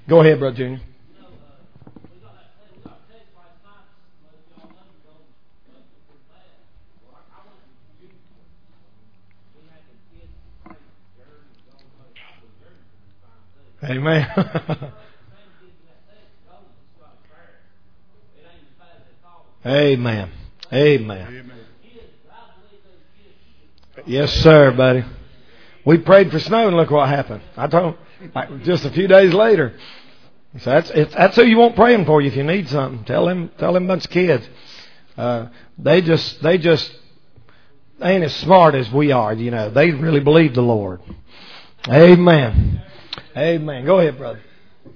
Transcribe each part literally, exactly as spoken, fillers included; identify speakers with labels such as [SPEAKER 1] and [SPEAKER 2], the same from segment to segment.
[SPEAKER 1] Go ahead, Brother Junior. Amen. Amen. Amen. Yes, sir, buddy. We prayed for snow, and look what happened. I told him, just a few days later. So that's it's, that's who you want praying for you if you need something. Tell them, tell them bunch of kids. Uh, they just they just ain't as smart as we are. You know, they really believe the Lord. Amen. Amen. Go ahead, brother.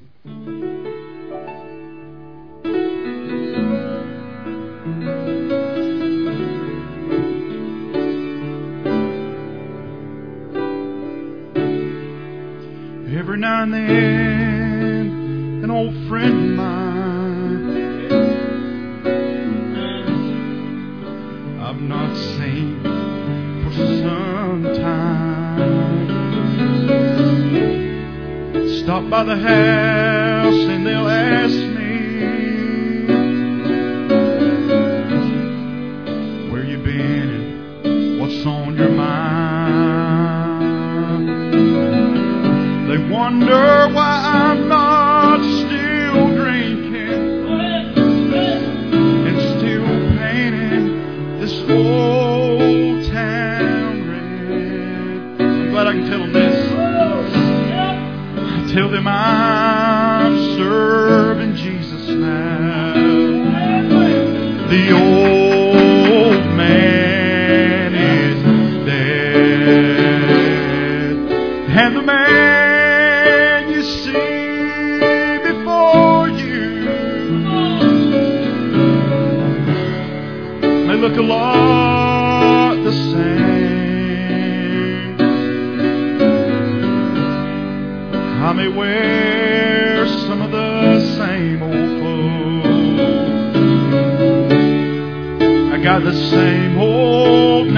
[SPEAKER 2] Every now and then, an old friend of mine I've not seen for some time stop by the house and they'll ask me, where you been and what's on your mind? They wonder why I'm not still drinking and still painting this old town red. I'm glad I can tell them this. I tell them I'm serving Jesus now. The old man is dead, and the man you see before you may look a lot the same. I may wear some of the same old clothes. I got the same old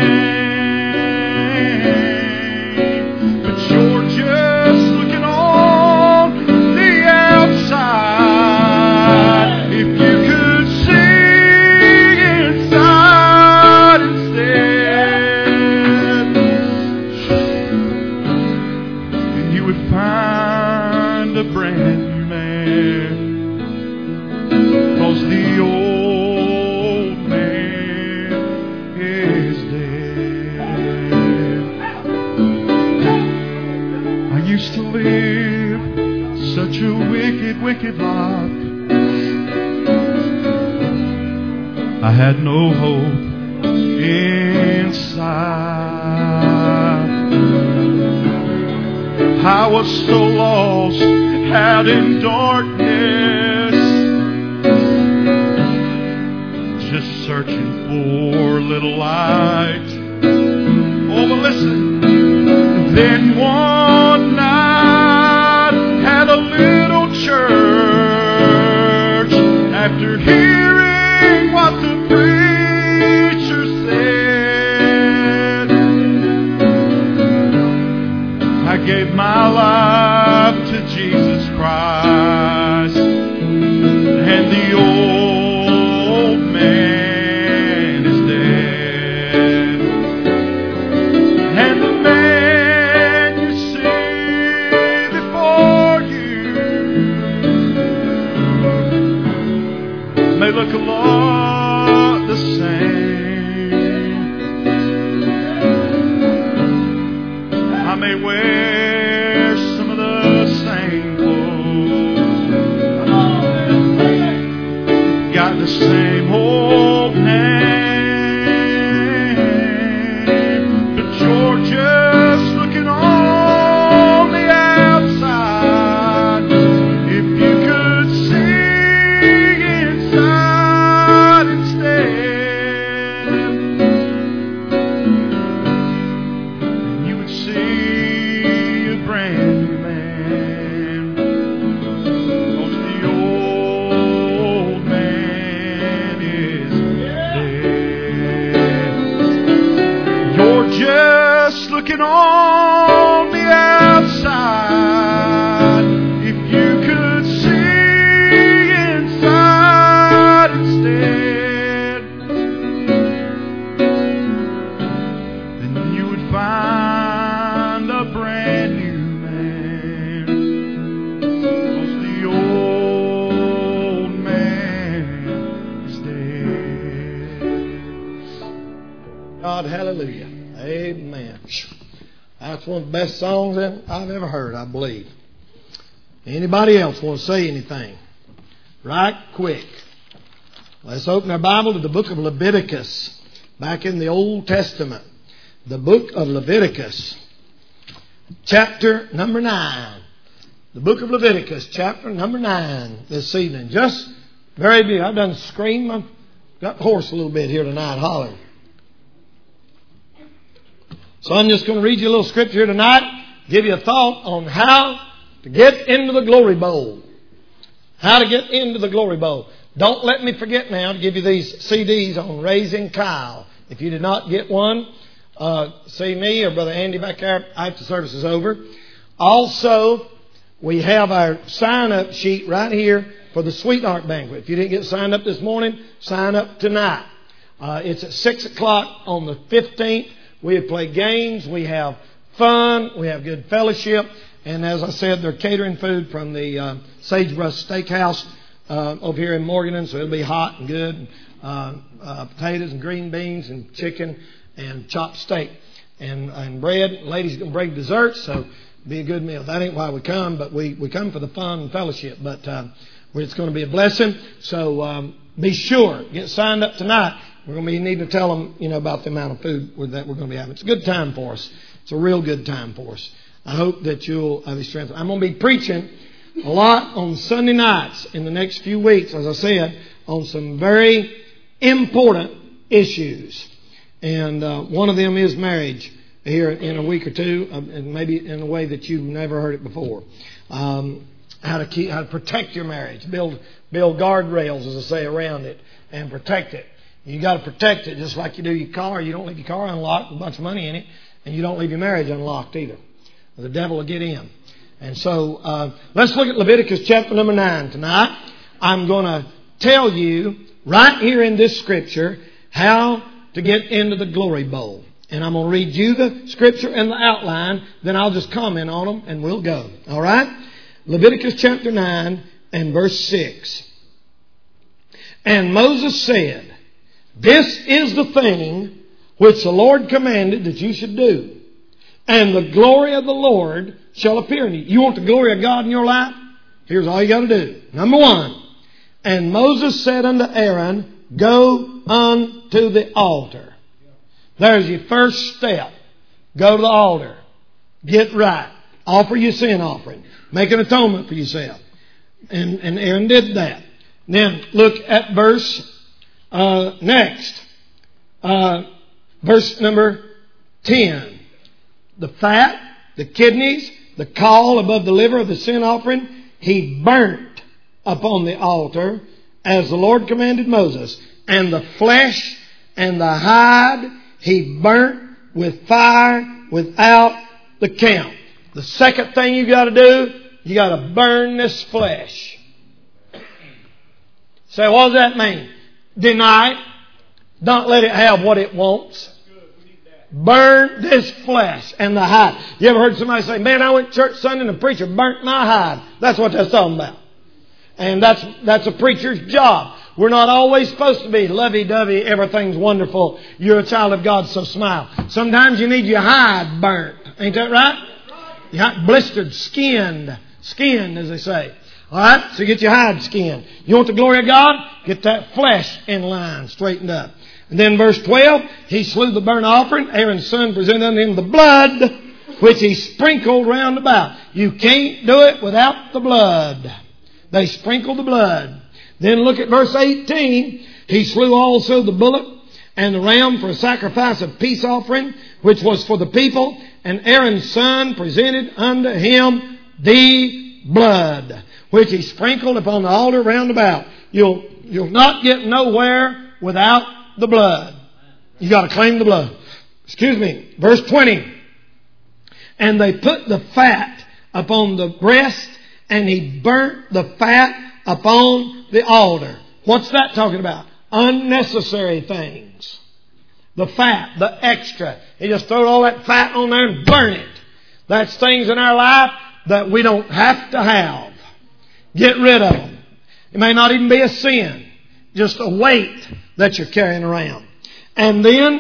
[SPEAKER 2] name, but you're just looking on the outside. If you could see inside instead, and you would find a brand new man, 'cause the old man is dead. I used to live such a wicked, wicked life. I had no hope inside. I was so lost out in darkness, just searching for a little light. Oh, but listen. Then one night at a little church, after hearing what the preacher said, I gave my life to Jesus Christ, and the old man is dead, and the man you see before you may look a lot the same. I may wear some of the same clothes, got the same old name, but you're just looking on the outside. If you could see inside instead, you would see a brand new man, 'cause the old man
[SPEAKER 1] Hallelujah. Amen. That's one of the best songs I've ever heard, I believe. Anybody else want to say anything? Right quick. Let's open our Bible to the book of Leviticus. Back in the Old Testament. The book of Leviticus. Chapter number nine. The book of Leviticus, chapter number nine this evening. Just very beautiful. I've done scream. I've got hoarse a little bit here tonight, hollering. So I'm just going to read you a little scripture tonight. Give you a thought on how to get into the glory bowl. How to get into the glory bowl. Don't let me forget now to give you these C Ds on Raising Kyle. If you did not get one, uh, see me or Brother Andy back there after the service is over. Also, we have our sign-up sheet right here for the Sweetheart Banquet. If you didn't get signed up this morning, sign up tonight. Uh, it's at six o'clock on the fifteenth. We play games. We have fun. We have good fellowship. And as I said, they're catering food from the uh, Sagebrush Steakhouse uh, over here in Morganton. So it'll be hot and good. Uh, uh, potatoes and green beans and chicken and chopped steak and, and bread. Ladies can bring desserts, so it'll be a good meal. That ain't why we come, but we, we come for the fun and fellowship. But uh, it's going to be a blessing. So um, be sure, get signed up tonight. We're going to be needing to tell them, you know, about the amount of food that we're going to be having. It's a good time for us. It's a real good time for us. I hope that you'll have strength. I'm going to be preaching a lot on Sunday nights in the next few weeks, as I said, on some very important issues. And uh, one of them is marriage here in a week or two, uh, and maybe in a way that you've never heard it before. Um, how to keep, how to protect your marriage, build build guardrails, as I say, around it, and protect it. You got to protect it just like you do your car. You don't leave your car unlocked with a bunch of money in it, and you don't leave your marriage unlocked either. The devil will get in. And so uh, let's look at Leviticus chapter number nine tonight. I'm going to tell you right here in this scripture how to get into the glory bowl. And I'm going to read you the scripture and the outline. Then I'll just comment on them and we'll go. All right? Leviticus chapter nine and verse six. And Moses said, "This is the thing which the Lord commanded that you should do. And the glory of the Lord shall appear in you." You want the glory of God in your life? Here's all you got to do. Number one. And Moses said unto Aaron, "Go unto the altar." There's your first step. Go to the altar. Get right. Offer your sin offering. Make an atonement for yourself. And, and Aaron did that. Then look at verse uh, next. Uh, verse number ten. The fat, the kidneys, the caul above the liver of the sin offering, he burnt upon the altar as the Lord commanded Moses. And the flesh and the hide he burnt with fire without the camp. The second thing you got to do, you got to burn this flesh. So what does that mean? Deny it. Don't let it have what it wants. Burn this flesh and the hide. You ever heard somebody say, "Man, I went to church Sunday and the preacher burnt my hide"? That's what that's talking about. And that's that's a preacher's job. We're not always supposed to be lovey-dovey, everything's wonderful, you're a child of God, so smile. Sometimes you need your hide burnt. Ain't that right? Your hide, blistered, skinned, skinned as they say. Alright, so get your hide skinned. You want the glory of God? Get that flesh in line, straightened up. And then verse twelve, he slew the burnt offering. Aaron's son presented unto him the blood, which he sprinkled round about. You can't do it without the blood. They sprinkled the blood. Then look at verse eighteen. He slew also the bullock and the ram for a sacrifice of peace offering, which was for the people. And Aaron's son presented unto him the blood, which he sprinkled upon the altar round about. You'll, you'll not get nowhere without the blood. You got to claim the blood. Excuse me. Verse twenty. And they put the fat upon the breast, and he burnt the fat upon the altar. What's that talking about? Unnecessary things. The fat, the extra. He just throw all that fat on there and burn it. That's things in our life that we don't have to have. Get rid of them. It may not even be a sin. Just a weight that you're carrying around. And then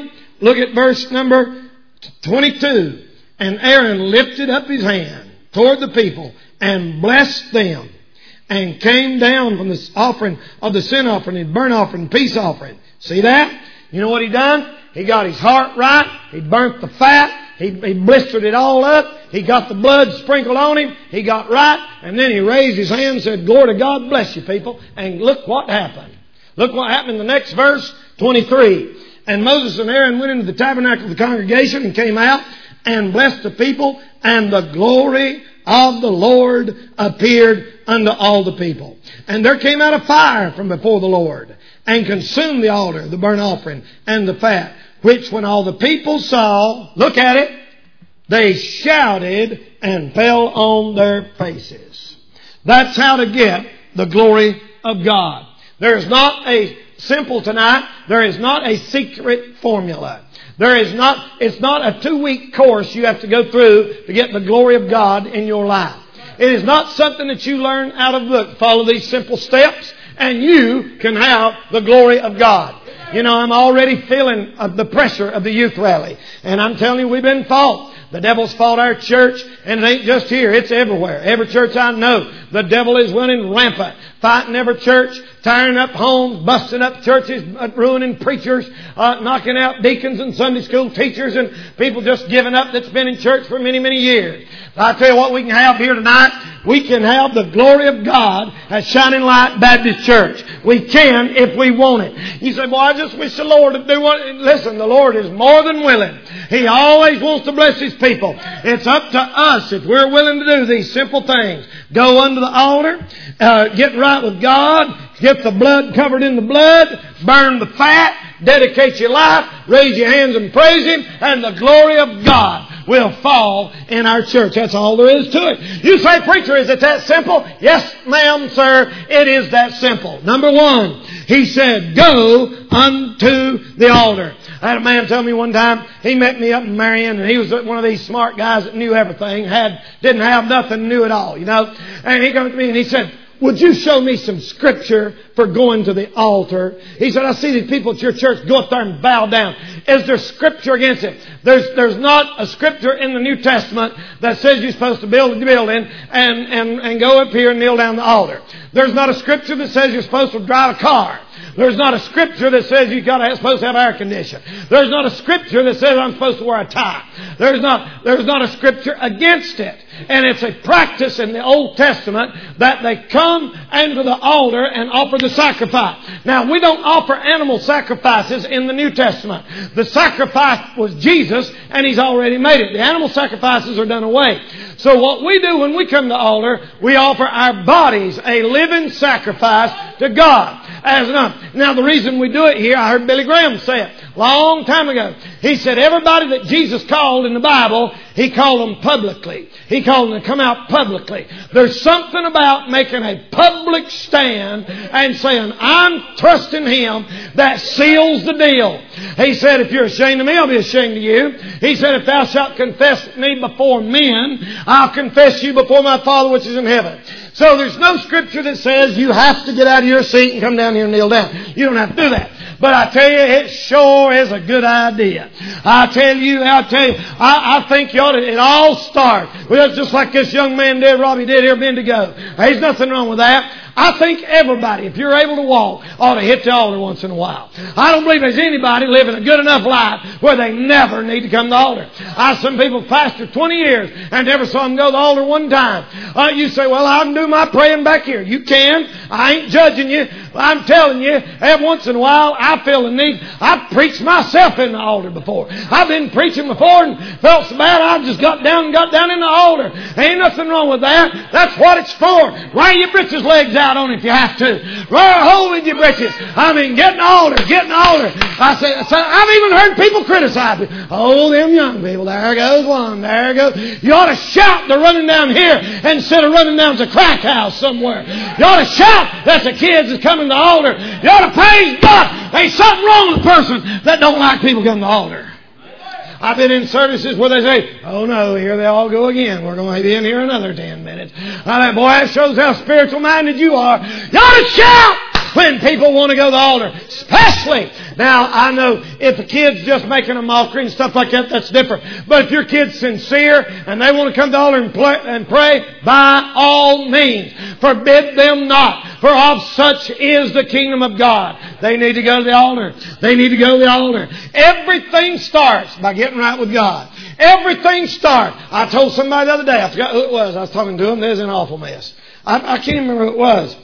[SPEAKER 1] Look at verse number twenty-two. And Aaron lifted up his hand toward the people and blessed them, and came down from the offering of the sin offering and burnt offering and peace offering. See that? You know what he done? He got his heart right. He burnt the fat. He, he blistered it all up. He got the blood sprinkled on him. He got right. And then he raised his hand and said, "Glory to God, bless you people." And look what happened. Look what happened in the next verse, twenty-three. And Moses and Aaron went into the tabernacle of the congregation and came out and blessed the people. And the glory of the Lord appeared unto all the people. And there came out a fire from before the Lord, and consumed the altar, the burnt offering, and the fat, which when all the people saw, look at it, they shouted and fell on their faces. That's how to get the glory of God. There is not a simple tonight. There is not a secret formula. There is not, it's not a two-week course you have to go through to get the glory of God in your life. It is not something that you learn out of a book. Follow these simple steps and you can have the glory of God. You know, I'm already feeling the pressure of the youth rally. And I'm telling you, we've been fought. The devil's fought our church, and it ain't just here. It's everywhere. Every church I know, the devil is running rampant, fighting every church, tearing up homes, busting up churches, ruining preachers, uh, knocking out deacons and Sunday school teachers, and people just giving up that's been in church for many, many years. I tell you what we can have here tonight. We can have the glory of God at Shining Light Baptist Church. We can if we want it. You say, "Well, I just wish the Lord would do what..." Listen, the Lord is more than willing. He always wants to bless His people. It's up to us if we're willing to do these simple things. Go under the altar, uh, get right with God, get the blood covered in the blood, burn the fat, dedicate your life, raise your hands and praise Him, and the glory of God will fall in our church. That's all there is to it. You say, "Preacher, is it that simple?" Yes, ma'am, sir, it is that simple. Number one, He said, "Go unto the altar." I had a man tell me one time, he met me up in Marion, and he was one of these smart guys that knew everything, had didn't have nothing, knew it all, you know. And he came to me and he said, "Would you show me some scripture for going to the altar?" He said, "I see these people at your church go up there and bow down. Is there scripture against it?" There's there's not a scripture in the New Testament that says you're supposed to build a building and, and, and go up here and kneel down the altar. There's not a scripture that says you're supposed to drive a car. There's not a scripture that says you're supposed to have air conditioning. There's not a scripture that says I'm supposed to wear a tie. There's not, there's not a scripture against it. And it's a practice in the Old Testament that they come into the altar and offer the sacrifice. Now, we don't offer animal sacrifices in the New Testament. The sacrifice was Jesus, and He's already made it. The animal sacrifices are done away. So what we do when we come to the altar, we offer our bodies a living sacrifice to God. As enough. Now, the reason we do it here, I heard Billy Graham say it a long time ago. He said everybody that Jesus called in the Bible, He called them publicly. He called them to come out publicly. There's something about making a public stand and saying, "I'm trusting Him," that seals the deal. He said, "If you're ashamed of me, I'll be ashamed of you." He said, "If thou shalt confess me before men, I'll confess you before my Father which is in heaven." So there's no scripture that says you have to get out of your seat and come down here and kneel down. You don't have to do that. But I tell you, it sure is a good idea. I tell you, I tell you, I, I think you ought to, it all starts. Well, just like this young man did, Robbie did here a minute ago. There's nothing wrong with that. I think everybody, if you're able to walk, ought to hit the altar once in a while. I don't believe there's anybody living a good enough life where they never need to come to the altar. I some people pastored twenty years and never saw them go to the altar one time. Uh, you say, "Well, I can do my praying back here." You can. I ain't judging you. I'm telling you, every once in a while, I feel the need. I've preached myself in the altar before. I've been preaching before and felt so bad, I just got down and got down in the altar. Ain't nothing wrong with that. That's what it's for. Wear your britches legs out on it if you have to. Wear a hole in your britches. I mean, get in the altar, get in the altar. I say, so I've even heard people criticize me. "Oh, them young people, there goes one, there goes." You ought to shout they're running down here instead of running down to a crack house somewhere. You ought to shout that's the kids that's coming to the altar. You ought to praise God. There's something wrong with a person that don't like people coming to the altar. I've been in services where they say, "Oh no, here they all go again. We're going to be in here another ten minutes. I think, boy, that shows how spiritual minded you are. You ought to shout when people want to go to the altar. Especially, now I know if a kid's just making a mockery and stuff like that, that's different. But if your kid's sincere and they want to come to the altar and, play, and pray, by all means, forbid them not. For of such is the kingdom of God. They need to go to the altar. They need to go to the altar. Everything starts by getting right with God. Everything starts. I told somebody the other day, I forgot who it was. I was talking to them. There's an awful mess. I, I can't remember who it was.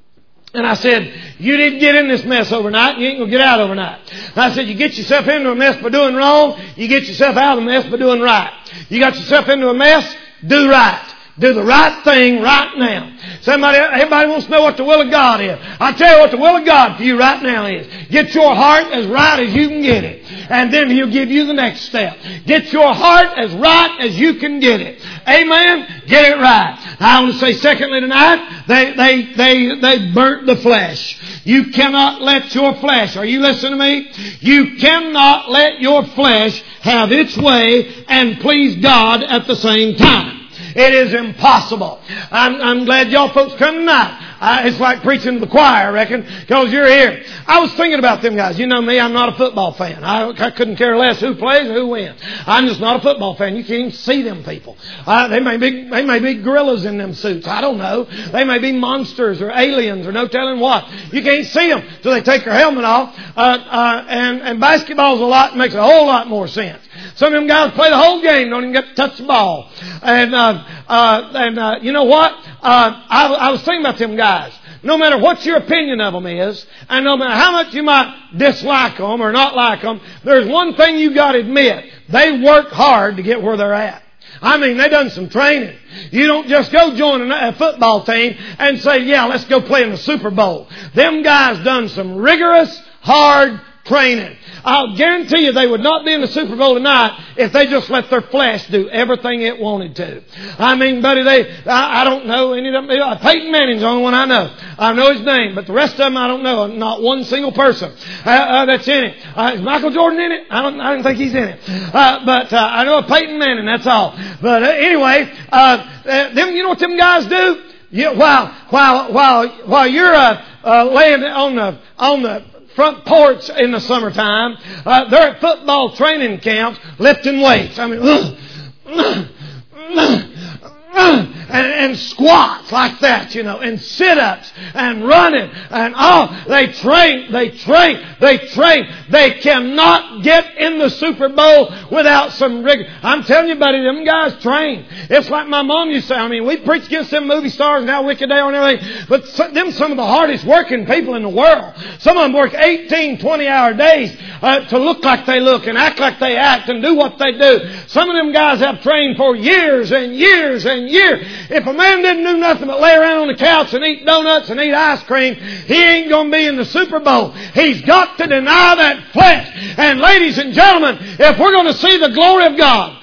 [SPEAKER 1] And I said, you didn't get in this mess overnight. You ain't going to get out overnight. And I said, you get yourself into a mess by doing wrong. You get yourself out of the mess by doing right. You got yourself into a mess, do right. Do the right thing right now. Somebody, everybody wants to know what the will of God is. I tell you what the will of God for you right now is. Get your heart as right as you can get it. And then He'll give you the next step. Get your heart as right as you can get it. Amen? Get it right. I want to say secondly tonight, they, they, they, they burnt the flesh. You cannot let your flesh, are you listening to me? You cannot let your flesh have its way and please God at the same time. It is impossible. I'm, I'm glad y'all folks come tonight. Uh, it's like preaching to the choir, I reckon, because you're here. I was thinking about them guys. You know me, I'm not a football fan. I, I couldn't care less who plays or who wins. I'm just not a football fan. You can't even see them people. Uh, they may be they may be gorillas in them suits. I don't know. They may be monsters or aliens or no telling what. You can't see them till they take their helmet off. Uh, uh, and, and basketball's a lot makes a whole lot more sense. Some of them guys play the whole game, don't even get to touch the ball. And uh, uh, and uh, you know what? Uh, I, I was thinking about them guys. No matter what your opinion of them is, and no matter how much you might dislike them or not like them, there's one thing you got to admit: they work hard to get where they're at. I mean, they done some training. You don't just go join a football team and say, "Yeah, let's go play in the Super Bowl." Them guys done some rigorous, hard training. I'll guarantee you they would not be in the Super Bowl tonight if they just let their flesh do everything it wanted to. I mean, buddy, they, I, I don't know any of them. Uh, Peyton Manning's the only one I know. I know his name, but the rest of them I don't know. Not one single person uh, uh, that's in it. Uh, is Michael Jordan in it? I don't, I don't think he's in it. Uh, but uh, I know Peyton Manning, that's all. But uh, anyway, uh, uh, them, you know what them guys do? You, while, while, while, while you're uh, uh, laying on the, on the, front porch in the summertime, uh, they're at football training camps lifting weights. I mean, uh, uh, uh, uh, and, and squats like that, you know, and sit-ups and running and oh, they train, they train, they train. They cannot get in the Super Bowl without some rigor. I'm telling you, buddy, them guys train. It's like my mom used to say. I mean, we preach against them movie stars and how wicked they are and everything, but them some of the hardest working people in the world. Some of them work eighteen, twenty hour days uh, to look like they look and act like they act and do what they do. Some of them guys have trained for years and years and years. If a man didn't do nothing but lay around on the couch and eat donuts and eat ice cream, he ain't going to be in the Super Bowl. He's got to deny that flesh. And ladies and gentlemen, if we're going to see the glory of God,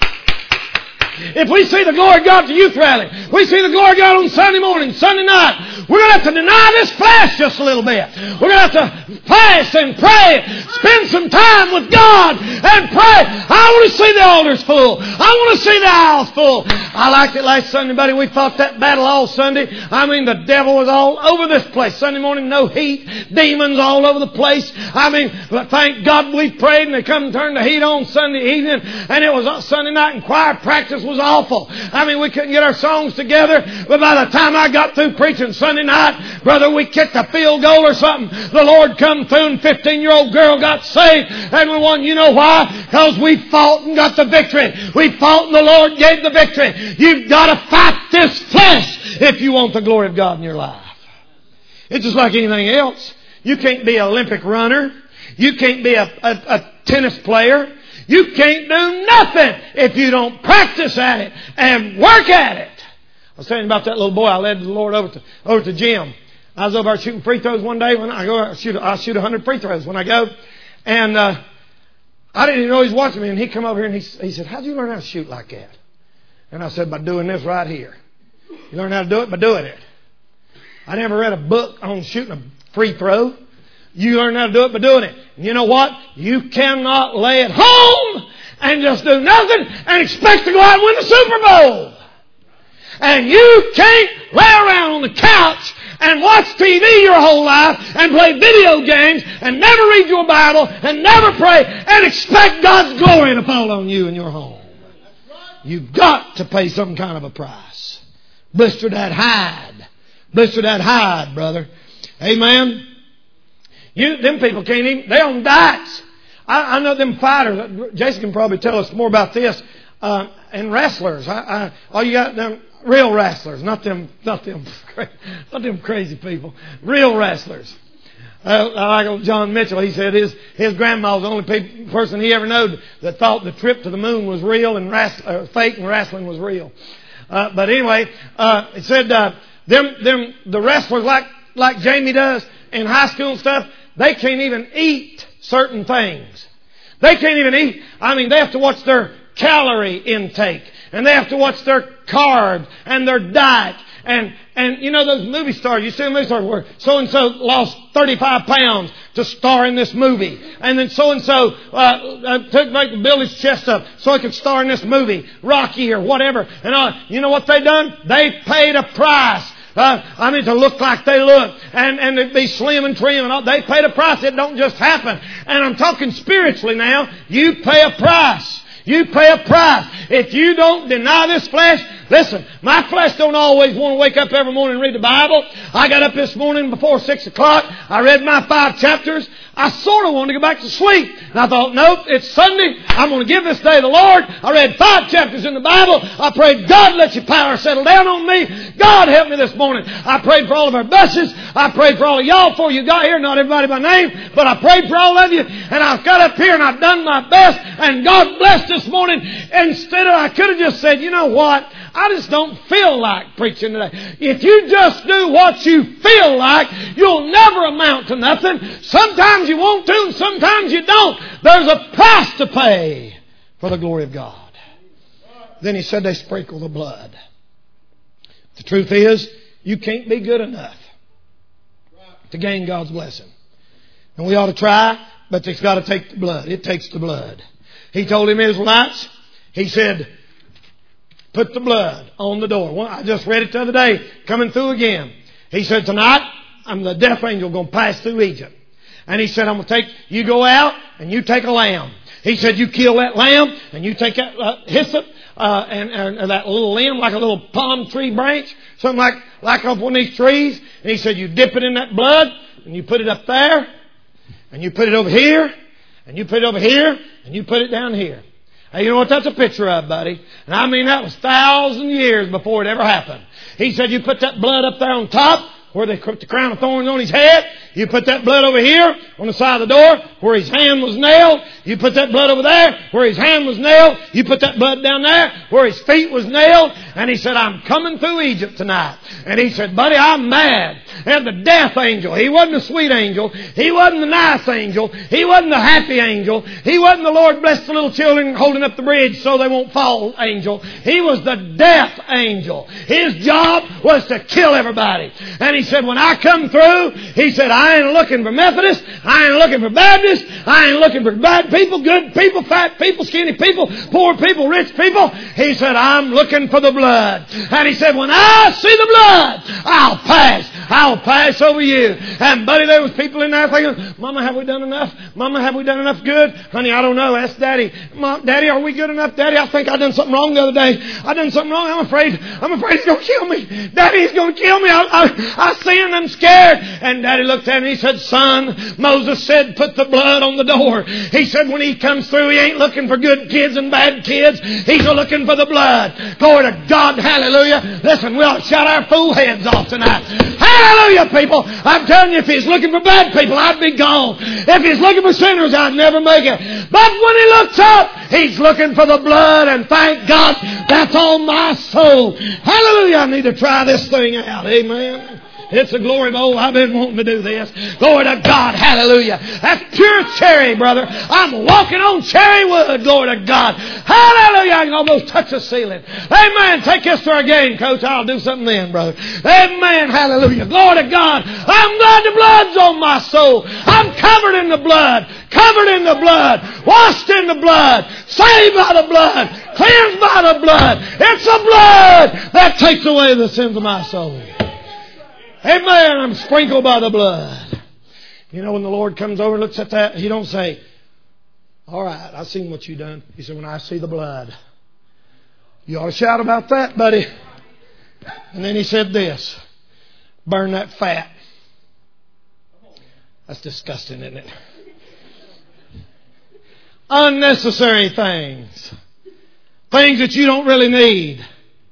[SPEAKER 1] if we see the glory of God at the youth rally, we see the glory of God on Sunday morning, Sunday night, we're going to have to deny this flesh just a little bit. We're going to have to fast and pray, spend some time with God and pray. I want to see the altars full. I want to see the aisles full. I liked it last Sunday, buddy. We fought that battle all Sunday. I mean, the devil was all over this place. Sunday morning, no heat. Demons all over the place. I mean, thank God we prayed and they come and turned the heat on Sunday evening. And it was Sunday night and choir practice was awful. I mean, we couldn't get our songs together. But by the time I got through preaching Sunday night, brother, we kicked a field goal or something. The Lord come through and fifteen-year-old girl got saved. And we won. You know why? Because we fought and got the victory. We fought and the Lord gave the victory. You've got to fight this flesh if you want the glory of God in your life. It's just like anything else. You can't be an Olympic runner. You can't be a, a, a tennis player. You can't do nothing if you don't practice at it and work at it. I was telling you about that little boy I led the Lord over to over to the gym. I was over there shooting free throws one day. When I go, I shoot I shoot a hundred free throws when I go, and uh, I didn't even know he was watching me. And he come over here and he he said, "How'd you learn how to shoot like that?" And I said, "By doing this right here. You learn how to do it by doing it." I never read a book on shooting a free throw. You learn how to do it by doing it. And you know what? You cannot lay at home and just do nothing and expect to go out and win the Super Bowl. And you can't lay around on the couch and watch T V your whole life and play video games and never read your Bible and never pray and expect God's glory to fall on you and your home. You've got to pay some kind of a price. Blister that hide. Blister that hide, brother. Amen. You, them people can't even, they're on diets. I, I know them fighters. Jason can probably tell us more about this. Uh, and wrestlers. I, I, all you got them real wrestlers, not them, not them, not them crazy people. Real wrestlers. Uh, like John Mitchell, he said his his grandma was the only pe- person he ever knowed that thought the trip to the moon was real and wrest- uh, fake and wrestling was real. Uh, but anyway, uh, he said uh, them them the wrestlers like like Jamie does in high school and stuff. They can't even eat certain things. They can't even eat. I mean, they have to watch their calorie intake, and they have to watch their carbs and their diet. And, and you know those movie stars, you see the movie stars where so-and-so lost thirty-five pounds to star in this movie. And then so-and-so uh, uh, took make build his chest up so he could star in this movie, Rocky or whatever. And uh, you know what they done? They paid a price. Uh, I mean, to look like they look and, and to be slim and trim and all. They paid a price. It don't just happen. And I'm talking spiritually now. You pay a price. You pay a price. If you don't deny this flesh, listen, my flesh don't always want to wake up every morning and read the Bible. I got up this morning before six o'clock. I read my five chapters. I sort of wanted to go back to sleep. And I thought, nope, it's Sunday. I'm going to give this day to the Lord. I read five chapters in the Bible. I prayed, God, let your power settle down on me. God, help me this morning. I prayed for all of our buses. I prayed for all of y'all before you got here. Not everybody by name, but I prayed for all of you. And I got up here and I've done my best. And God blessed this morning. Instead of, I could have just said, you know what? I just don't feel like preaching today. If you just do what you feel like, you'll never amount to nothing. Sometimes you want to and sometimes you don't. There's a price to pay for the glory of God. Then he said they sprinkle the blood. The truth is, you can't be good enough to gain God's blessing. And we ought to try, but it's got to take the blood. It takes the blood. He told him, Israelites, he said, put the blood on the door. Well, I just read it the other day, coming through again. He said, tonight, I'm the death angel going to pass through Egypt. And he said, I'm going to take, you go out and you take a lamb. He said, you kill that lamb and you take that uh, hyssop uh, and, and, and that little limb like a little palm tree branch, something like, like up one of these trees. And he said, you dip it in that blood and you put it up there and you put it over here and you put it over here and you put it down here. Hey, you know what that's a picture of, buddy? And I mean, that was thousand years before it ever happened. He said, you put that blood up there on top where they put the crown of thorns on his head. You put that blood over here on the side of the door where his hand was nailed. You put that blood over there where his hand was nailed. You put that blood down there where his feet was nailed. And he said, I'm coming through Egypt tonight. And he said, buddy, I'm mad at the death angel. He wasn't the sweet angel. He wasn't the nice angel. He wasn't the happy angel. He wasn't the Lord bless the little children holding up the bridge so they won't fall angel. He was the death angel. His job was to kill everybody. And he said, when I come through, he said, I ain't looking for Methodists. I ain't looking for Baptists. I ain't looking for bad people, good people, fat people, skinny people, poor people, rich people. He said, I'm looking for the blood. And he said, when I see the blood, I'll pass. I'll pass over you. And buddy, there was people in there thinking, Mama, have we done enough? Mama, have we done enough good? Honey, I don't know. Ask Daddy. Mom, Daddy, are we good enough? Daddy, I think I done something wrong the other day. I done something wrong. I'm afraid. I'm afraid he's going to kill me. Daddy, he's going to kill me. I, I, I sinned. I'm scared. And Daddy looked at him and he said, son, Moses said, put the blood on the door. He said, when he comes through, he ain't looking for good kids and bad kids. He's looking for the blood. Glory to God. Hallelujah. Listen, we'll shout our fool heads off tonight. Hallelujah, people. I'm telling you, if he's looking for bad people, I'd be gone. If he's looking for sinners, I'd never make it. But when he looks up, he's looking for the blood, and thank God, that's on my soul. Hallelujah. I need to try this thing out. Amen. It's the glory of, oh, I've been wanting to do this. Glory to God. Hallelujah. That's pure cherry, brother. I'm walking on cherry wood. Glory to God. Hallelujah. I can almost touch the ceiling. Amen. Take this to our game, Coach. I'll do something then, brother. Amen. Hallelujah. Glory to God. I'm glad the blood's on my soul. I'm covered in the blood. Covered in the blood. Washed in the blood. Saved by the blood. Cleansed by the blood. It's the blood that takes away the sins of my soul. Amen. I'm sprinkled by the blood. You know, when the Lord comes over and looks at that, He don't say, all right, I've seen what you done. He said, when I see the blood. You ought to shout about that, buddy. And then He said this. Burn that fat. That's disgusting, isn't it? Unnecessary things. Things that you don't really need.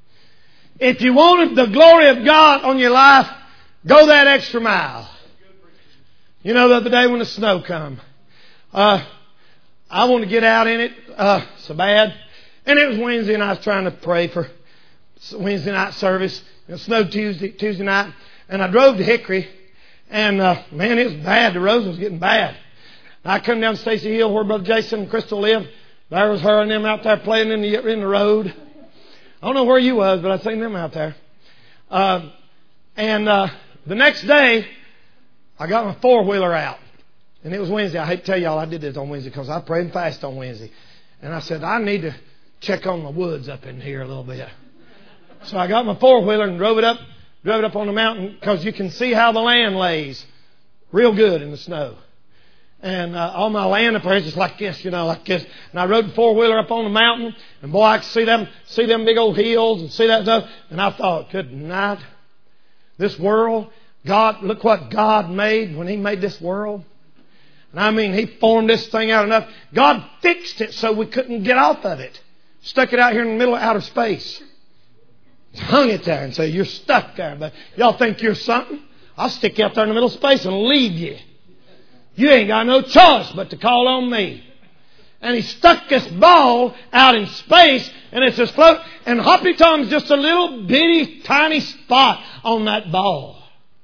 [SPEAKER 1] If you wanted the glory of God on your life, go that extra mile. You know, the other day when the snow come, uh, I want to get out in it uh, so bad. And it was Wednesday and I was trying to pray for Wednesday night service. It snowed Tuesday, Tuesday night. And I drove to Hickory. And uh, man, it was bad. The roads was getting bad. I come down Stacy Hill where Brother Jason and Crystal lived. There was her and them out there playing in the in the road. I don't know where you was, but I seen them out there. Uh, and uh, the next day, I got my four-wheeler out. And it was Wednesday. I hate to tell y'all I did this on Wednesday because I prayed and fasted on Wednesday. And I said, I need to check on the woods up in here a little bit. So I got my four-wheeler and drove it up, drove it up on the mountain because you can see how the land lays real good in the snow. And uh, all my land up there is just like this, you know, like this. And I rode the four-wheeler up on the mountain. And boy, I could see them, see them big old hills and see that stuff. And I thought, good night. This world, God, look what God made when He made this world. And I mean, He formed this thing out enough. God fixed it so we couldn't get off of it. Stuck it out here in the middle of outer space. Hung it there and say, you're stuck there. But y'all think you're something? I'll stick you out there in the middle of space and leave you. You ain't got no choice but to call on me. And He stuck this ball out in space and it's just float. And Hoppy Tom's just a little bitty tiny spot on that ball.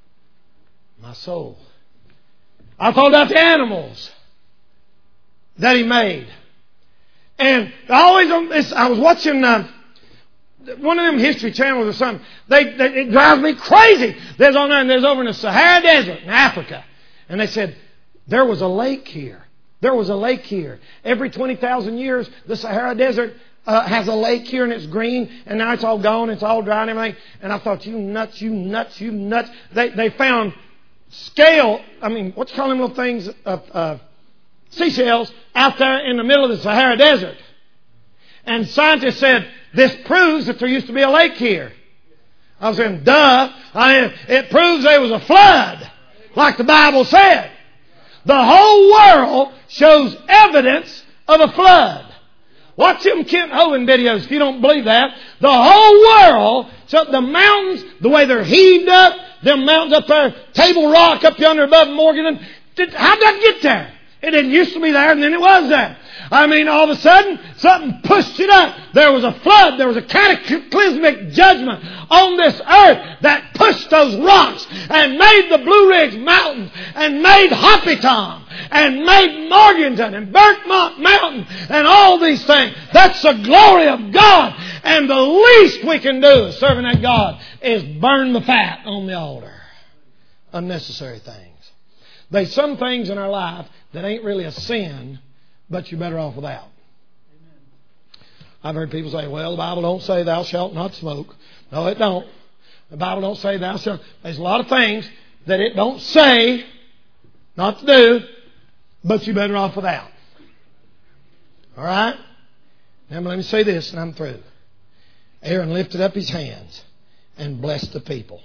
[SPEAKER 1] My soul. I thought about the animals that He made. And I always, I was watching uh, one of them History Channels or something. They, they, it drives me crazy. There's on there, and there's over in the Sahara Desert in Africa. And they said, there was a lake here. There was a lake here. Every twenty thousand years, the Sahara Desert uh, has a lake here and it's green. And now it's all gone. It's all dry and everything. And I thought, you nuts, you nuts, you nuts. They, they found scale, I mean, what you call them little things, uh, uh, seashells out there in the middle of the Sahara Desert. And scientists said, this proves that there used to be a lake here. I was saying, duh. I mean, it proves there was a flood, like the Bible said. The whole world shows evidence of a flood. Watch them Kent Hovind videos if you don't believe that. The whole world, so the mountains, the way they're heaved up, them mountains up there, Table Rock up yonder above Morgan. How'd that get there? It didn't used to be there and then it was there. I mean, all of a sudden, something pushed it up. There was a flood. There was a cataclysmic judgment on this earth that pushed those rocks and made the Blue Ridge Mountains and made Hoppy Tom and made Morganton and Burkmont Mountain and all these things. That's the glory of God. And the least we can do is serving that God is burn the fat on the altar. Unnecessary things. There's some things in our life that ain't really a sin, but you're better off without. I've heard people say, well, the Bible don't say thou shalt not smoke. No, it don't. The Bible don't say thou shalt. There's a lot of things that it don't say not to do, but you're better off without. All right? Now let me say this and I'm through. Aaron lifted up his hands and blessed the people.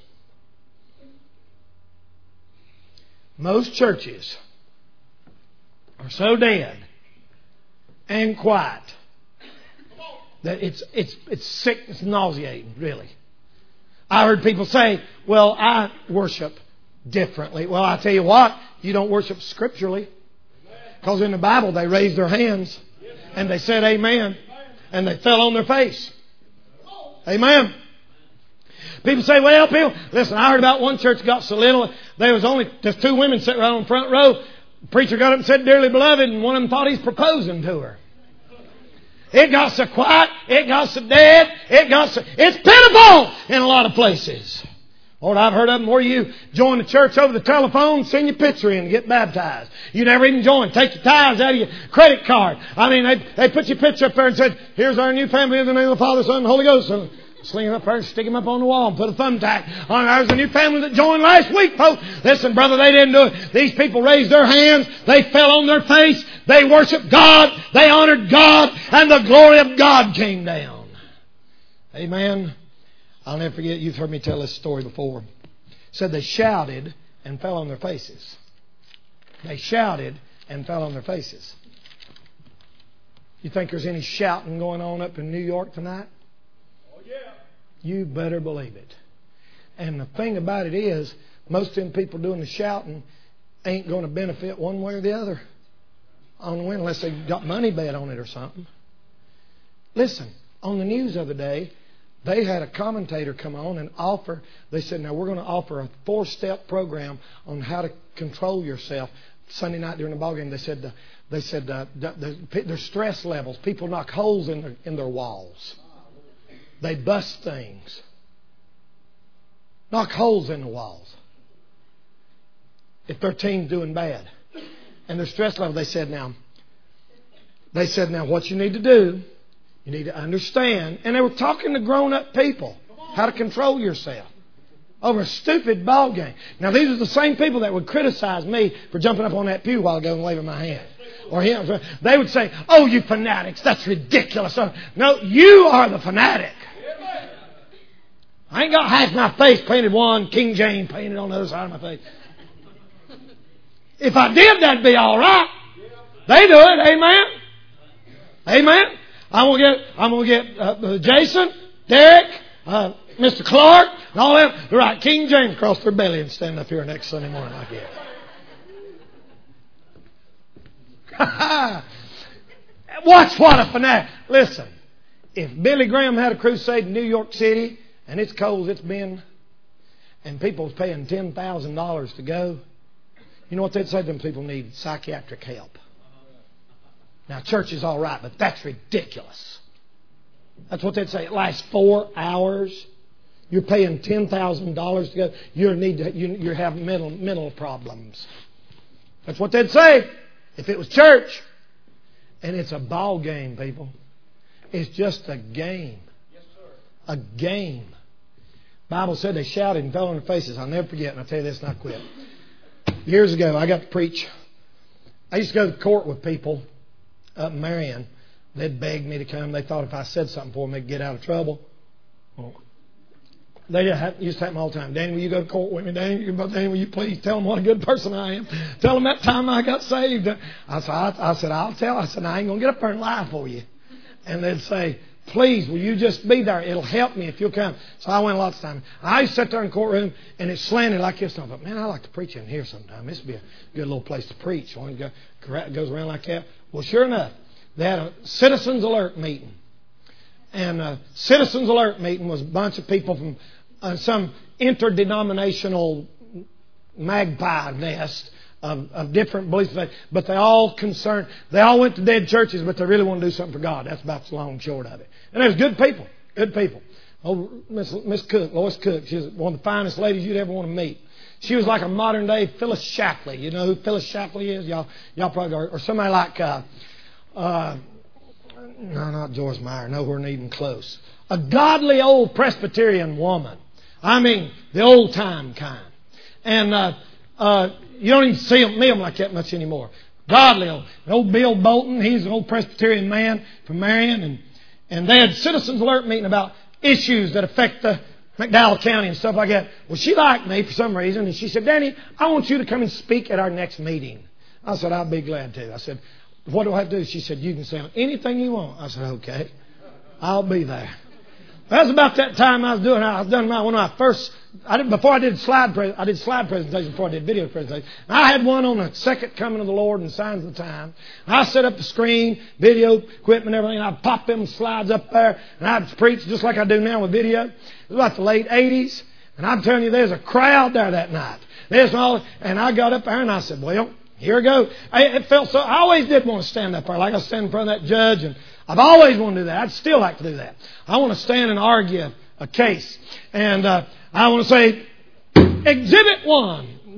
[SPEAKER 1] Most churches are so dead and quiet that it's it's it's sick, it's nauseating, really. I heard people say, well, I worship differently. Well, I tell you what, you don't worship scripturally. Because in the Bible they raised their hands and they said amen and they fell on their face. Amen. People say, well, people, listen, I heard about one church that got so little, there was only just two women sitting right on the front row. The preacher got up and said, dearly beloved, and one of them thought he's proposing to her. It got so quiet, it got so dead, it got so, it's pitiful in a lot of places. Lord, I've heard of them where you join the church over the telephone, send your picture in and get baptized. You never even join. Take your tithes out of your credit card. I mean, they, they put your picture up there and said, here's our new family in the name of the Father, Son, and Holy Ghost. And Sling him up there and stick him up on the wall and put a thumbtack on. There's a new family that joined last week, folks. Listen, brother, they didn't do it. These people raised their hands. They fell on their face. They worshiped God. They honored God. And the glory of God came down. Amen. I'll never forget, you've heard me tell this story before. Said they shouted and fell on their faces. They shouted and fell on their faces. You think there's any shouting going on up in New York tonight? Oh, yeah. You better believe it. And the thing about it is, most of them people doing the shouting ain't going to benefit one way or the other on the win, unless they got money bet on it or something. Listen, on the news the other day, they had a commentator come on and offer, they said, now we're going to offer a four-step program on how to control yourself. Sunday night during the ball game, they said, uh, they said uh, the, the, their stress levels. People knock holes in their, in their walls. They bust things. Knock holes in the walls. If their team's doing bad. And their stress level, they said, now, they said, now what you need to do, you need to understand. And they were talking to grown-up people, how to control yourself over a stupid ball game. Now, these are the same people that would criticize me for jumping up on that pew a while ago and waving my hand. Or him. They would say, oh, you fanatics, that's ridiculous. No, you are the fanatic. I ain't got half my face painted one, King James painted on the other side of my face. If I did, that'd be all right. They do it, amen? Amen? I'm gonna get, I'm gonna get uh, Jason, Derek, uh, Mister Clark, and all them. They're right, King James across their belly and stand up here next Sunday morning like that. Watch what a fanatic. Listen, if Billy Graham had a crusade in New York City, and it's cold as it's been, and people's paying ten thousand dollars to go, you know what they'd say? Them people need psychiatric help. Now, church is all right, but that's ridiculous. That's what they'd say. It lasts four hours. You're paying ten thousand dollars to go. You need to, you, you're having mental, mental problems. That's what they'd say if it was church. And it's a ball game, people. It's just a game. Yes, sir. A game. The Bible said they shouted and fell on their faces. I'll never forget, and I'll tell you this and I'll quit. Years ago, I got to preach. I used to go to court with people up in Marion. They'd beg me to come. They thought if I said something for them, they'd get out of trouble. Well, they used to happen all the time. Danny, will you go to court with me? Danny, Danny, will you please tell them what a good person I am? Tell them that time I got saved. I said, I, I said, I'll tell. I said, I ain't going to get up there and lie for you. And they'd say, please, will you just be there? It'll help me if you'll come. So I went lots of times. I used to sit there in the courtroom, and it's slanted like this. And I thought, man, I like to preach in here sometime. This would be a good little place to preach. One go, goes around like that. Well, sure enough, they had a Citizens Alert meeting. And a Citizens Alert meeting was a bunch of people from uh, some interdenominational magpie nest of, of different beliefs. But they all concerned, they all went to dead churches, but they really want to do something for God. That's about the long and short of it. And there's good people, good people. Oh, Miss, Miss Cook, Lois Cook, she's one of the finest ladies you'd ever want to meet. She was like a modern day Phyllis Shapley. You know who Phyllis Shapley is? Y'all, y'all probably are. Or somebody like, uh, uh, no, not Joyce Meyer. Nowhere even close. A godly old Presbyterian woman. I mean, the old time kind. And uh, uh, you don't even see them, meet them like that much anymore. Godly old. Old Bill Bolton, he's an old Presbyterian man from Marion. And, and they had Citizens Alert meeting about issues that affect the McDowell County and stuff like that. Well, she liked me for some reason. And she said, Danny, I want you to come and speak at our next meeting. I said, I'll be glad to. I said, what do I have to do? She said, you can say anything you want. I said, okay, I'll be there. That was about that time I was doing. I was done my one of my first. I did, before I did slide. Pre, I did slide presentations before I did video presentations. I had one on the second coming of the Lord and signs of the time. I set up the screen, video equipment, everything. And I popped them slides up there, and I'd preach just like I do now with video. It was about the late eighties, and I'm telling you, there's a crowd there that night. There's all, and I got up there and I said, well, here we go. I, it felt so. I always did want to stand up there, like I was standing in front of that judge, and I've always wanted to do that. I'd still like to do that. I want to stand and argue a case. And uh, I want to say, Exhibit one.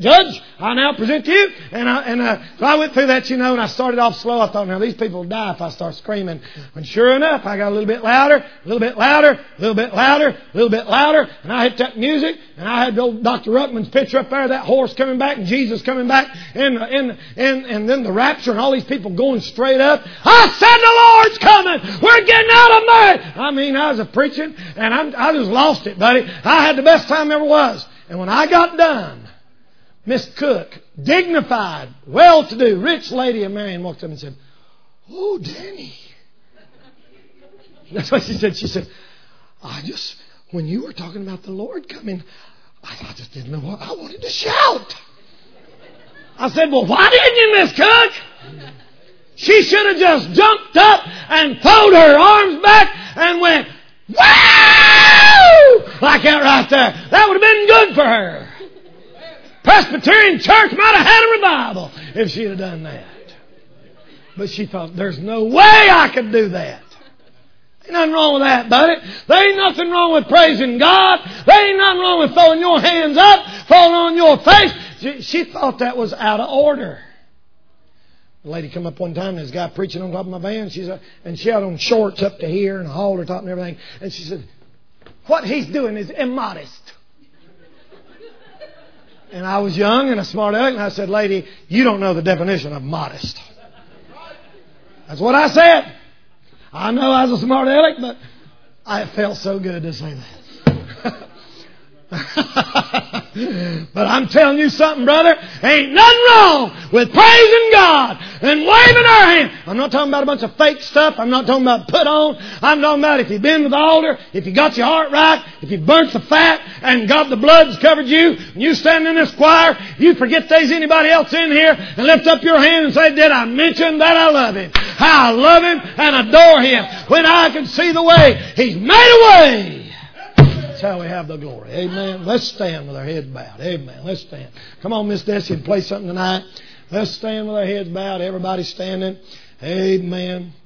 [SPEAKER 1] Judge, I now present to you. And I, and uh, so I went through that, you know, and I started off slow. I thought, now these people will die if I start screaming. And sure enough, I got a little bit louder, a little bit louder, a little bit louder, a little bit louder. And I hit that music. And I had old Doctor Ruckman's picture up there, that horse coming back and Jesus coming back. And, and, and, and then the rapture and all these people going straight up. I said the Lord's coming. We're getting out of there. I mean, I was a preaching and I'm, I just lost it, buddy. I had the best time ever was. And when I got done, Miss Cook, dignified, well-to-do, rich lady of Marion, walked up and said, "Oh, Danny." That's what she said. She said, I just, when you were talking about the Lord coming, I, I just didn't know what I wanted to shout. I said, well, why didn't you, Miss Cook? She should have just jumped up and thrown her arms back and went, "Woo!" Like that right there. That would have been good for her. Presbyterian Church might have had a revival if she'd have done that. But she thought, there's no way I could do that. Ain't nothing wrong with that, buddy. There ain't nothing wrong with praising God. There ain't nothing wrong with throwing your hands up, falling on your face. She, she thought that was out of order. The lady come up one time, and this guy preaching on top of my van. She's a, and she had on shorts up to here and a halter top and everything. And she said, what he's doing is immodest. And I was young and a smart aleck, and I said, lady, you don't know the definition of modest. That's what I said. I know I was a smart aleck, but I felt so good to say that. But I'm telling you something, brother. Ain't nothing wrong with praising God and waving our hand. I'm not talking about a bunch of fake stuff. I'm not talking about put on. I'm talking about if you've been to the altar, if you got your heart right, if you burnt the fat and God the blood's covered you, and you stand in this choir, you forget there's anybody else in here and lift up your hand and say, did I mention that I love Him? How I love Him and adore Him. When I can see the way He's made a way. That's how we have the glory. Amen. Let's stand with our heads bowed. Amen. Let's stand. Come on, Miss Desi, and play something tonight. Let's stand with our heads bowed. Everybody standing. Amen.